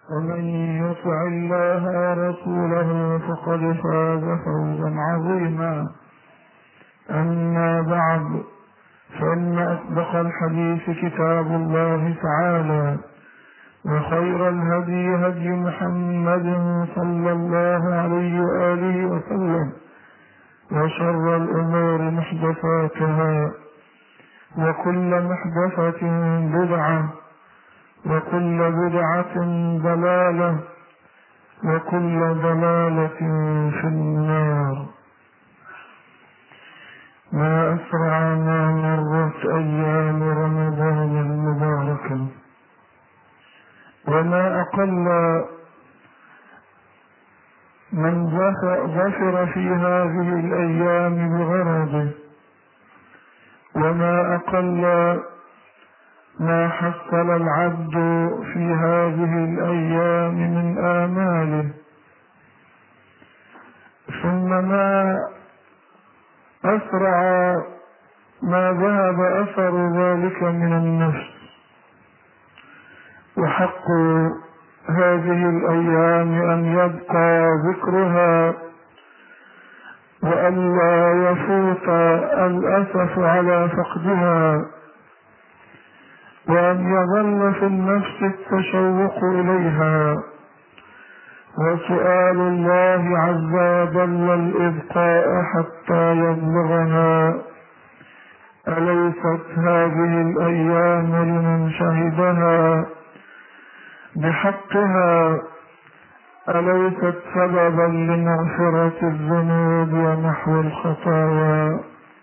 ومن يطع الله ورسوله فقد فاز فوزا عظيما. أما بعد، فإن أصدق الحديث كتاب الله تعالى، وخير الهدي هدي محمد صلى الله عليه وآله وسلم، وشر الأمور محدثاتها، وكل محدثة بدعة، وكل بدعة ضلالة، وكل ضلالة في النار. ما أسرع ما مرت أيام رمضان المباركة، وما أقل من ظفر في هذه الأيام بغرضه، وما أقل ما حصل العبد في هذه الأيام من آماله، ثم ما أسرع ما ذهب أثر ذلك من النفس. وحق هذه الأيام أن يبقى ذكرها، وألا يفوت الأسف على فقدها، وأن يظل في النفس التشوق إليها، وسؤال الله عز وجل الإبقاء حتى يبلغنا. أليست هذه الأيام لمن شهدها بحقها، أليست سببا لمغفرة الذنوب ومحو الخطايا؟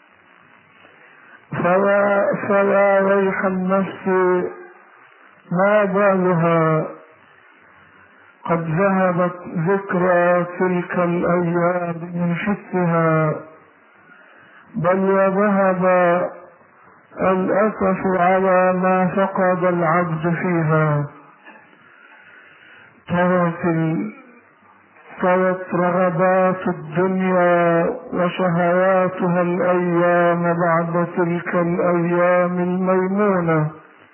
فيا ويح النفس، ما بالها قد ذهبت ذكرى تلك الأيام من حسها، بل وذهب الأسف على ما فقد العبد فيها. طوت رغبات الدنيا وشهواتها الأيام بعد تلك الأيام الميمونة،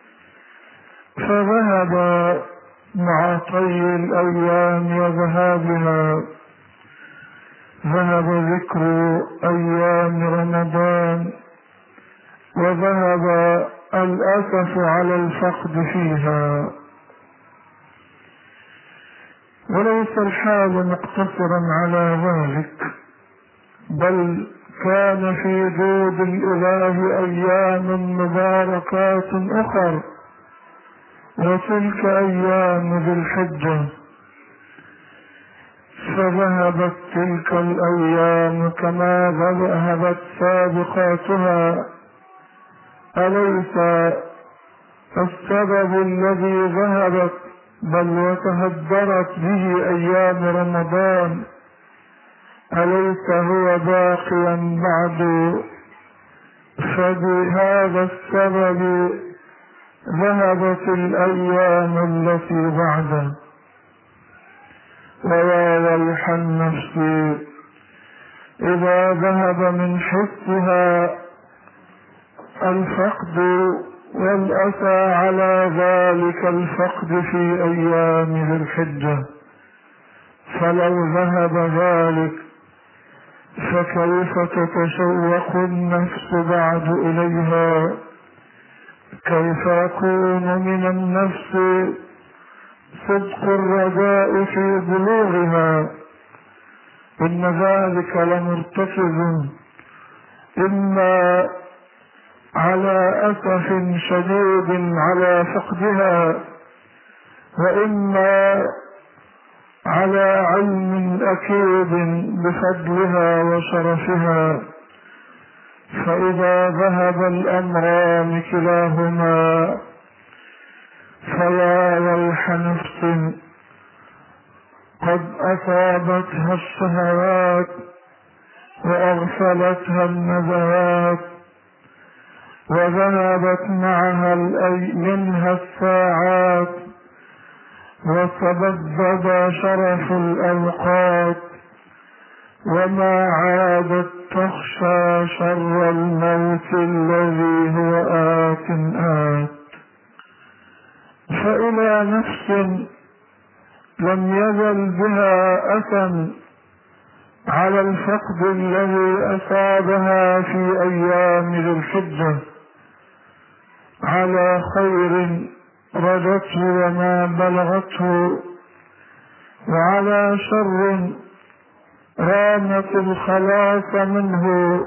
فذهب مع طي الأيام وذهابها، ذهب ذكر أيام رمضان، وذهب الأسف على الفقد فيها. وليس الحال مقتصرا على ذلك، بل كان في جود الإله أيام مباركات أخر، وتلك أيام ذي الحجة، فذهبت تلك الأيام كما ذهبت سابقاتها. أليس السبب الذي ذهبت بل وتهدرت به أيام رمضان، أليس هو باقيا بعد؟ فبهذا السبب ذهبت الأيام التي بعده. ويا ويح النفس إذا ذهب من حسها الفقد والأسى على ذلك الفقد في أيام ذي الحجة. فلو ذهب ذلك فكيف تتشوق النفس بعد إليها؟ كيف يكون من النفس صدق الرجاء في بلوغها؟ إن ذلك لمرتكز إما على أسف شديد على فقدها، وإما على علم أكيد بفضلها وشرفها. فإذا ذهب الأمران كلاهما فيا ويح نفس قد أصابتها الشهوات وأغفلتها النزوات، وذهبت معها منها الساعات، وتبدد شرف الأوقات، وما عادت تخشى شر الموت الذي هو آت. فإلى نفس لم يزل بها أثم على الفقد الذي أصابها في أيام ذي الحجة، على خير رجته وما بلغته، وعلى شر رامت الخلاص منه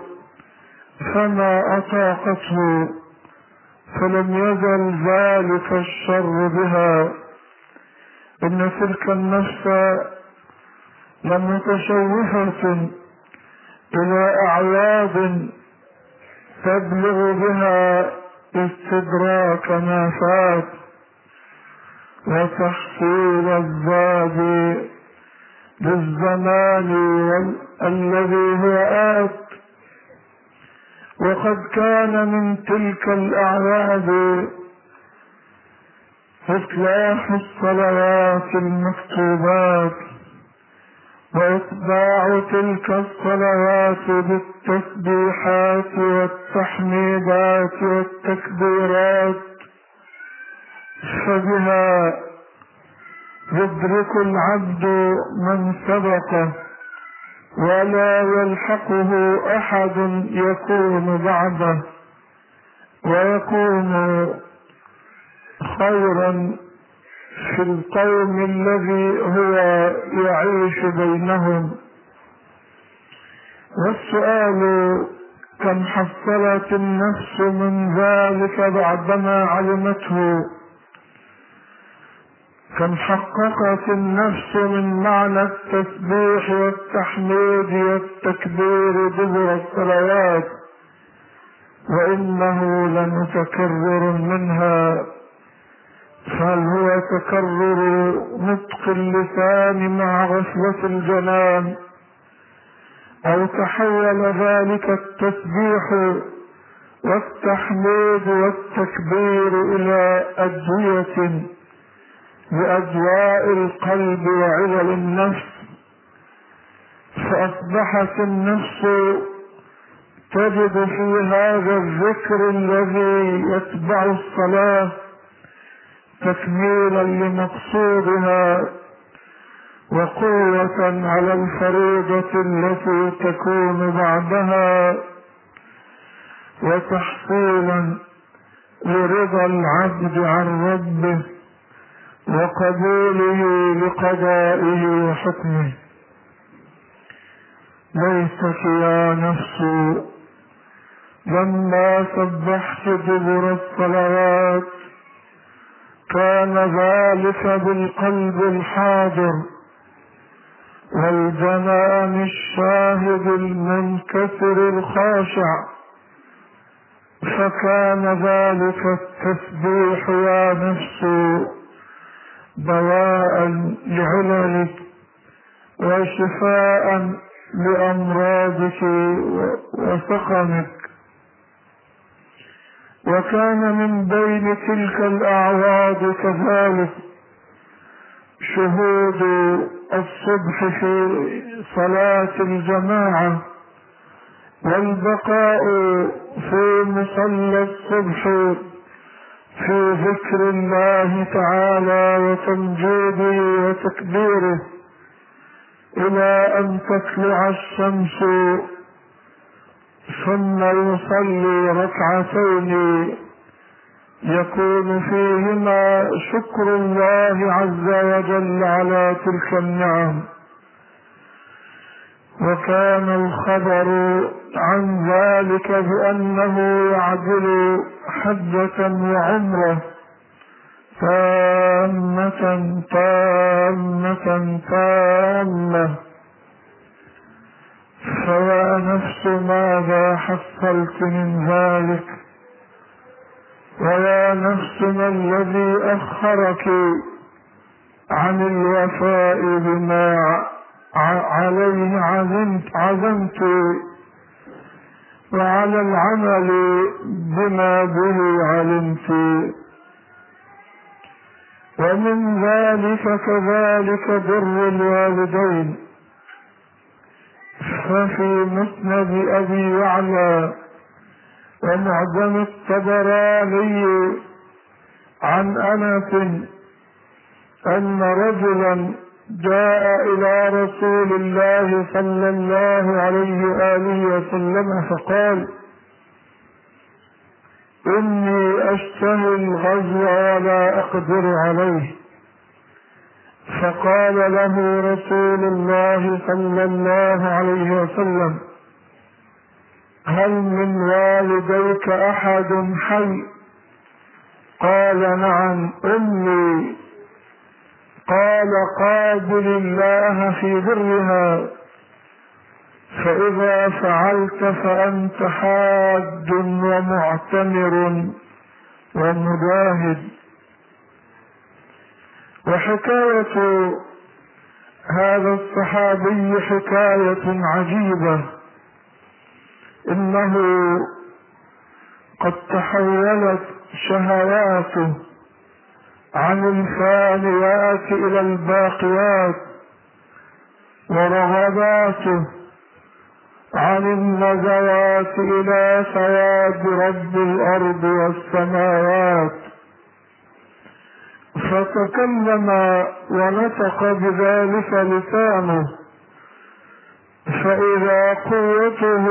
فما أطاقته، فلم يزل ذلك الشر بها. إن تلك النفس لمتشوفة إلى أعياد تبلغ بها استدراك ما فات وتحصيل الزاد للزمان الذي هو آت. وقد كان من تلك الأعياد إصلاح الصلوات المكتوبات وإتباع تلك الصلوات بالتسبيحات والتحميدات والتكبيرات، فبها يدرك العبد من سبقه ولا يلحقه أحد يكون بعده، ويكون خيرا في القوم الذي هو يعيش بينهم. والسؤال: كم حصلت النفس من ذلك بعدما علمته؟ كم حققت النفس من معنى التسبيح والتحميد والتكبير دبر الصلوات؟ وإنه لمتكرر منها، فهل هو تكرر نطق اللسان مع غفلة الجنان، أو تحول ذلك التسبيح والتحميد والتكبير إلى أدوية لأدواء القلب وعلل النفس، فأصبحت النفس تجد في هذا الذكر الذي يتبع الصلاة تكميلا لمقصودها وقوة على الفريضة التي تكون بعدها، وتحصيلا لرضا العبد عن ربه وقبوله لقضائه وحكمه. ليتك يا نفس لما سبحت دبر الصلوات كان ذلك بالقلب الحاضر والجنان الشاهد المنكسر الخاشع، فكان ذلك التسبيح يا نفس دواء لعللك وشفاء لأمراضك وسقمك. وكان من بين تلك الأعواد كذلك شهود الصبح في صلاة الجماعة، والبقاء في مصلى الصبح في ذكر الله تعالى وتمجيده وتكبيره إلى أن تطلع الشمس، ثم يصلي ركعتين يكون فيهما شكر الله عز وجل على تلك النعم. وكان الخبر عن ذلك بأنه يعدل حجة وعمرة تامة تامة تامة. فيا نفس ماذا حصلت من ذلك؟ ويا نفس ما الذي أخرك عن الوفاء بما عليه عزمت وعلى العمل بما به علمت؟ ومن ذلك كذلك بر الوالدين، ففي مسند أبي يعلى ومعجم الطبراني عن أنس أن رجلا جاء إلى رسول الله صلى الله عليه وآله وسلم فقال: إني أشتهي الغزو ولا أقدر عليه. فقال له رسول الله صلى الله عليه وسلم: هل من والديك أحد حي؟ قال: نعم أمي. قال: قابل الله في برها، فإذا فعلت فأنت حاج ومعتمر ومجاهد. وحكاية هذا الصحابي حكاية عجيبة، إنه قد تحولت شهواته عن الفانيات إلى الباقيات، ورغباته عن النزوات إلى ثواب رب الأرض والسماوات. فتكلم ونطق بذلك لسانه، فإذا قوته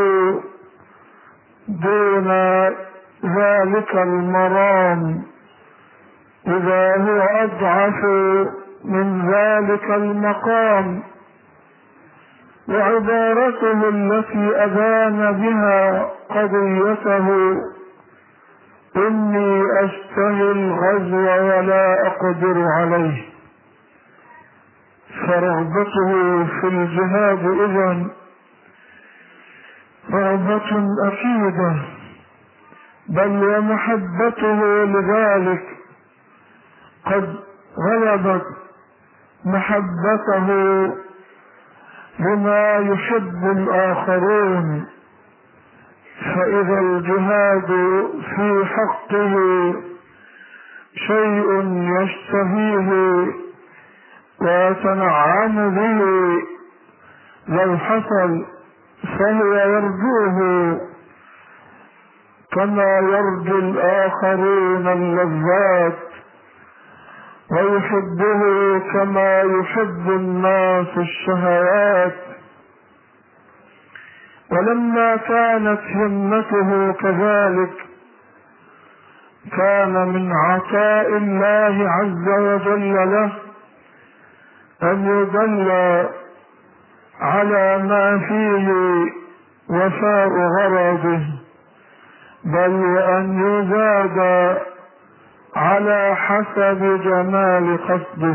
دون ذلك المرام، إذا هو أضعف من ذلك المقام. وعبارته التي أبان بها قضيته: إني أشتهي الغزو ولا أقدر عليه. فرغبته في الجهاد إذن رغبة أكيدة، بل ومحبته لذلك قد غلبت محبته لما يحب الآخرون. فإذا الجهاد في حقه شيء يشتهيه ويتنعم به لو حصل فهو يرجوه كما يرجو الآخرون اللذات، ويحبه كما يحب الناس الشهوات. ولما كانت همته كذلك، كان من عطاء الله عز وجل له أن يدل على ما فيه وفاء غرضه، بل وأن يزاد على حسب جمال قصده.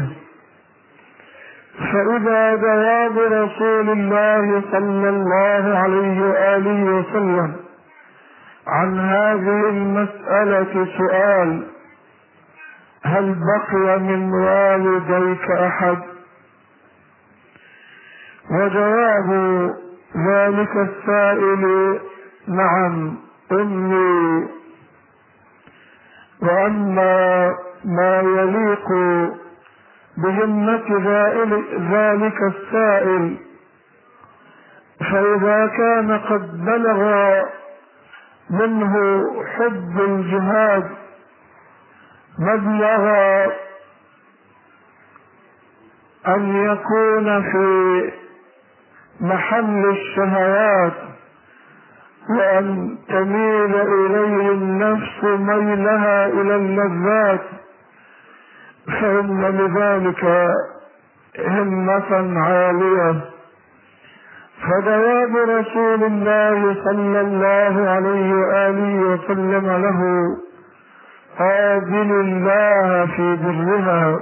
فإذا جواب رسول الله صلى الله عليه وآله وسلم عن هذه المسألة سؤال: هل بقي من والديك أحد؟ وجواب ذلك السائل: نعم أمي. وأما ما يليق بهمة ذلك السائل، فإذا كان قد بلغ منه حب الجهاد مبلغ أن يكون في محل الشهوات، وأن تميل إليه النفس ميلها إلى اللذات، فإن لذلك همة عالية. فجواب رسول الله صلى الله عليه وآله وسلم له: قابل الله في برها.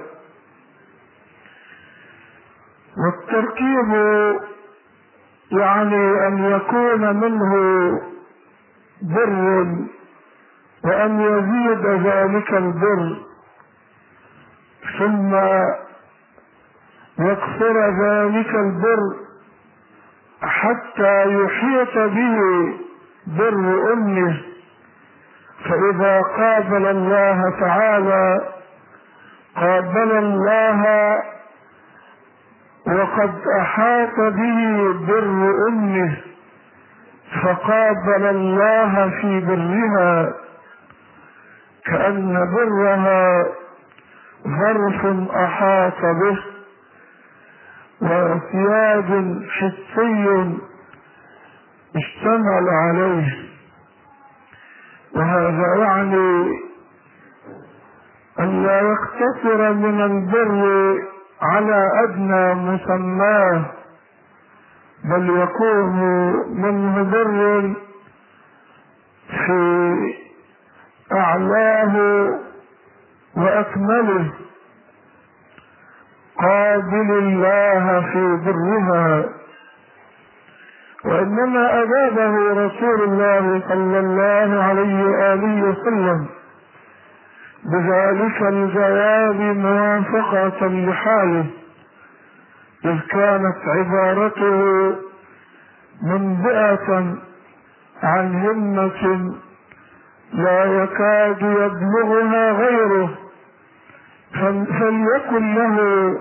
والتركيب يعني أن يكون منه بر وأن يزيد ذلك البر، ثم يكثر ذلك البر حتى يحيط به بر أمه. فإذا قابل الله تعالى قابل الله وقد أحاط به بر أمه، فقابل الله في برها، كأن برها ظرف أحاط به، واعتياد حسي اشتمل عليه. وهذا يعني أن لا يقتصر من البر على أدنى مسماه، بل يكون منه بر في أعلاه وأكمله، قابل الله في برها. وإنما أجابه رسول الله صلى الله عليه وآله وسلم بذلك الجواب موافقة لحاله، إذ كانت عبارته منبئة عن همة لا يكاد يبلغها غيره، فليكن له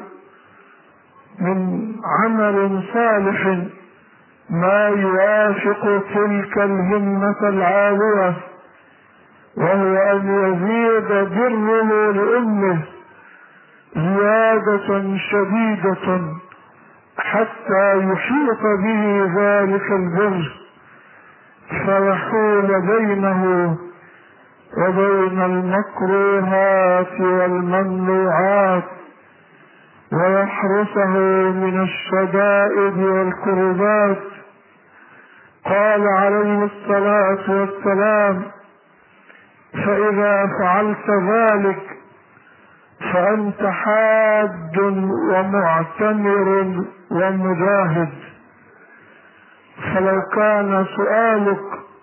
من عمل صالح ما يوافق تلك الهمة العالية، وهو أن يزيد بره لأمه زيادة شديدة حتى يحيط به ذلك البر، فيحول بينه وبين المكروهات والممنوعات، ويحرسه من الشدائد والكربات. قال عليه الصلاة والسلام: فإذا فعلت ذلك فأنت حاج ومعتمر ومجاهد. فلو كان سؤالك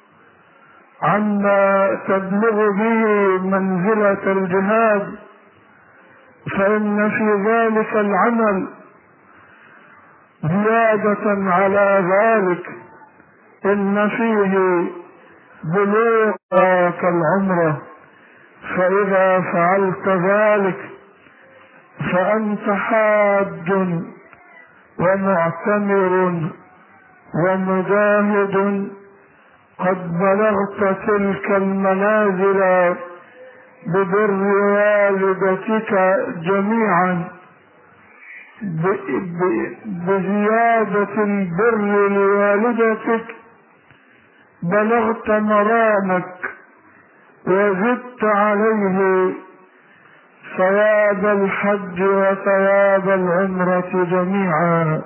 عما تبلغ به منزلة الجهاد، فإن في ذلك العمل زيادة على ذلك، إن فيه بلوغ كالعمرة. فإذا فعلت ذلك فأنت حاج ومعتمر ومجاهد، قد بلغت تلك المنازل ببر والدتك جميعا، بزيادة البر لوالدتك بلغت مرامك، وزدت عليه ثواب الحج وثواب العمرة جميعا.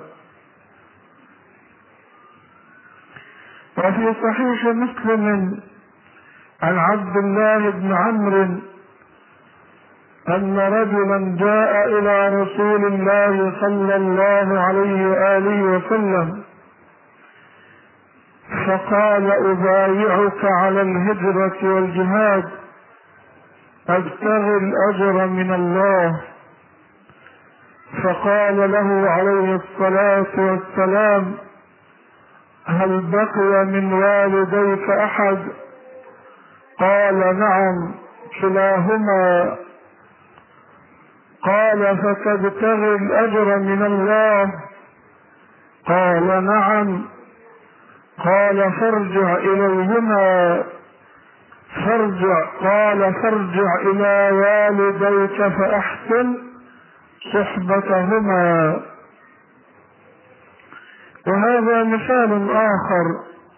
وفي صحيح مسلم عن عبد الله بن عمرو أن رجلا جاء إلى رسول الله صلى الله عليه وآله وسلم فقال: أبايعك على الهجرة والجهاد، أبتغي الأجر من الله. فقال له عليه الصلاة والسلام: هل بقي من والديك أحد؟ قال: نعم، كلاهما. قال: فتبتغي الأجر من الله؟ قال: نعم. قال: فارجع إليهما. قال: فارجع إلى والديك فأحسن صحبتهما. وهذا مثال آخر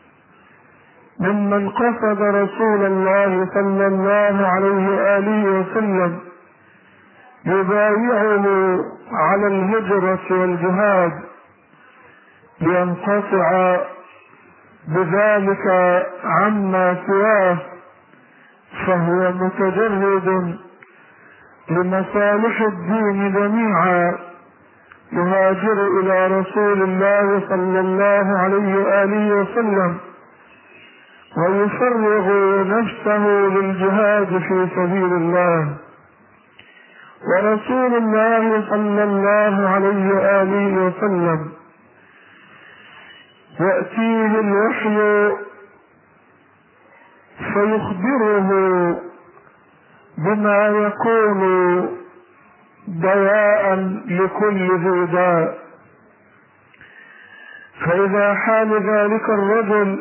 ممن قصد رسول الله صلى الله عليه وآله وسلم يبايعه على الهجرة والجهاد لينقطع بذلك عما سواه، فهو متجرد لمصالح الدين جميعا، يهاجر إلى رسول الله صلى الله عليه وآله وسلم ويفرغ نفسه للجهاد في سبيل الله. ورسول الله صلى الله عليه وآله وسلم يأتيه الوحي فيخبره بما يكون دواء لكل ذي داء، فإذا حال ذلك الرجل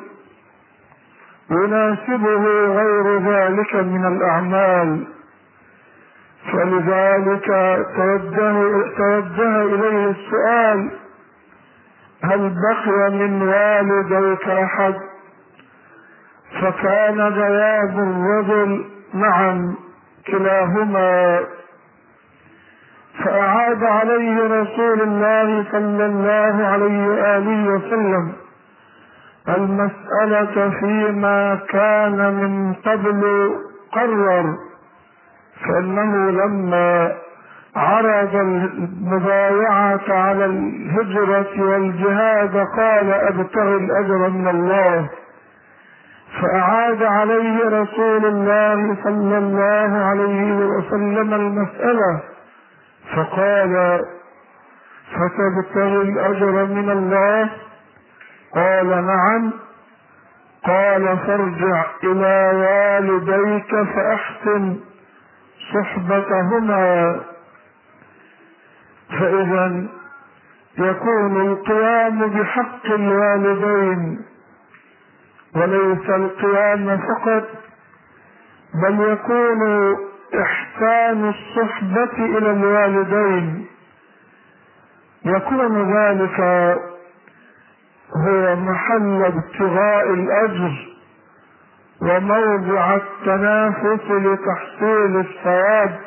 يناسبه غير ذلك من الأعمال فلذلك توجه إليه السؤال: هل بقي من والديك أحد؟ فكان جواب الرجل: نعم، كلاهما. فأعاد عليه رسول الله صلى الله عليه وآله وسلم المسألة فيما كان من قبل قرر، فإنه لما عرض المبايعة على الهجرة والجهاد قال: أبتغي الأجر من الله. فأعاد عليه رسول الله صلى الله عليه وسلم المسألة فقال: فتبتغي الأجر من الله؟ قال: نعم. قال: فارجع إلى والديك فأحسن صحبتهما. فإذا يكون القيام بحق الوالدين، وليس القيام فقط، بل يكون إحسان الصحبة إلى الوالدين. يكون ذلك هو محل ابتغاء الأجر وموضع التنافس لتحصيل الثواب.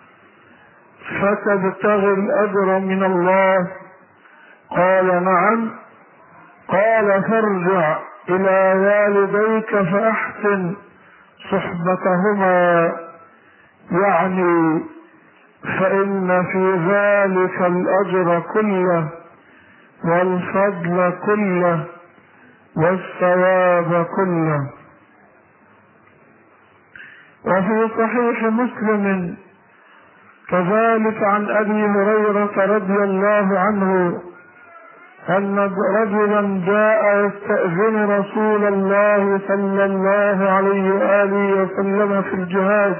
فتبتغي الأجر من الله؟ قال: نعم. قال: فارجع إلى والديك فأحسن صحبتهما، يعني فإن في ذلك الأجر كله والفضل كله والثواب كله. وفي صحيح مسلم كذلك عن أبي هريرة رضي الله عنه أن رجلا جاء يستأذن رسول الله صلى الله عليه وآله وسلم في الجهاد،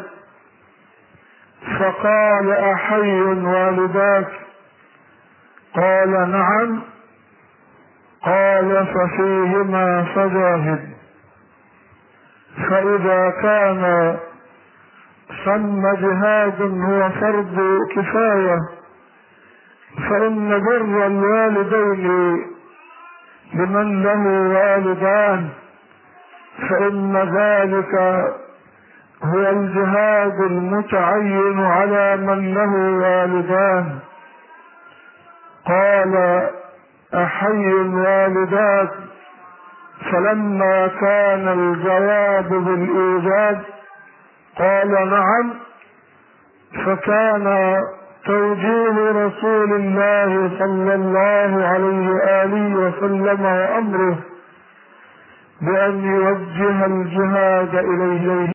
فقال: أحي والداك؟ قال: نعم. قال: ففيهما فجاهد. فإذا كان ثم جهاد هو فرض كفاية، فإن بر الوالدين لمن له والدان، فإن ذلك هو الجهاد المتعين على من له والدان. قال: أحي والداك؟ فلما كان الجواب بالإيجاب قال: نعم. فكان توجيه رسول الله صلى الله عليه وآله وسلم وأمره بأن يوجه الجهاد إليه